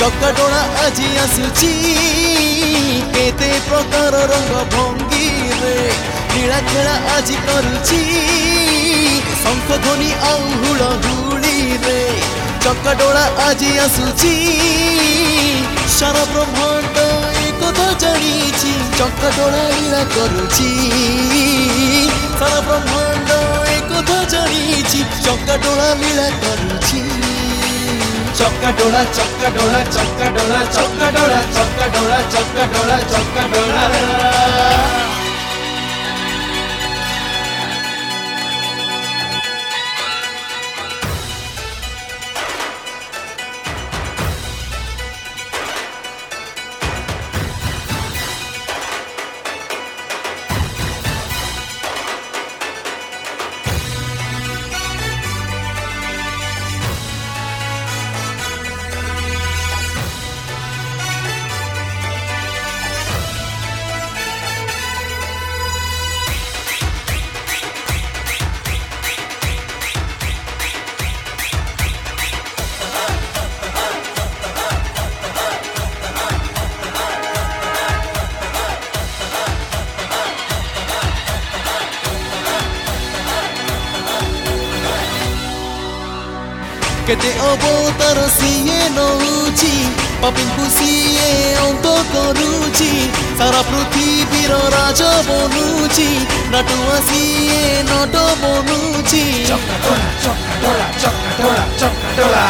चक्का डोला आजी आसुची केते प्रकार रंग भंगी रे लीला खेला आजी करुची शंख ध्वनि आउ हुलहुली रे चक्का डोला आजी आसुची सारा ब्रह्मांड एक कथा जानिची चक्का डोला लीला करुची सारा ब्रह्मांड एक कथा जानिची चक्का डोला लीला करुची चक्का डोला चक्का डोला चक्का डोला चक्का डोला चक्का डोला चक्का डोला चक्का डोला केते अवतार सीए नौची पापिंकु सीए अंत करुची सारा पृथ्वीर राज बनुची नटुआ सीए नट बनुची चक्का डोला चक्का डोला चक्का डोला चक्का डोला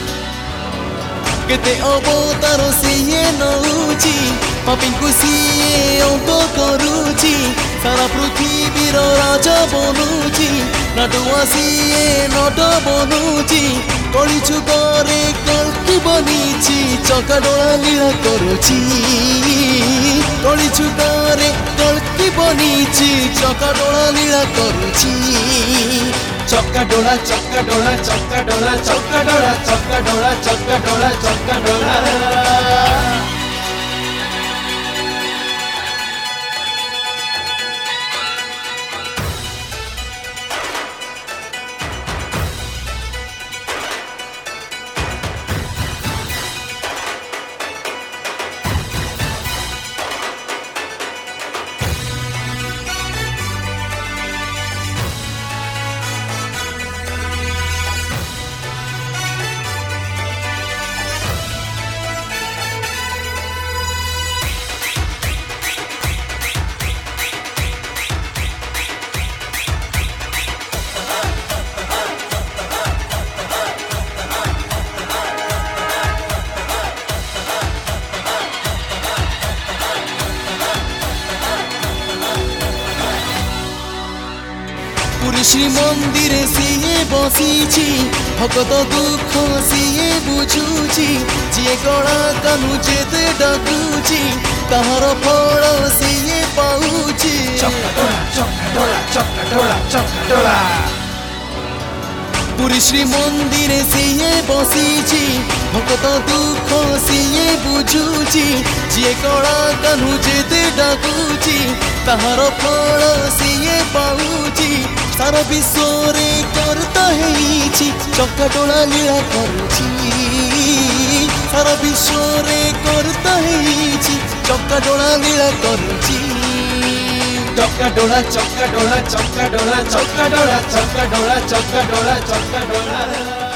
केते अवतार सीए नौची पापिंकु सीए अंत करुची सारा पृथ्वीर राज बनुची नटुआ सीए नट बनुची कली जुगरे कल्कि बनीची चक्का डोला लीला करुची कली जुगरे कल्कि बनीची चक्का डोला लीला करुची चक्का डोला चक्का डोला चक्का डोला चक्का डोला चक्का डोला चक्का डोला चक्का डोला पुरी श्री मंदिर सीए बसीची भगत दुख सीए बुझुची जी कला कानू जेते डाकुची ताहार फल सीए पाउची चक्का डोला चक्का डोला चक्का डोला चक्का डोला पुरी श्री मंदिर सीए बसीची भगत दुख सीए बुझुची जी कला कानू जेते डाकुची ताहार फल सीए पाउची सारा विश्व रे करता है चक्का डोला लीला करुची सारा विश्व रे करता है चक्का डोला लीला करुची चक्का डोला चक्का डोला चक्का डोला चक्का डोला चक्का डोला चक्का डोला चक्का डोला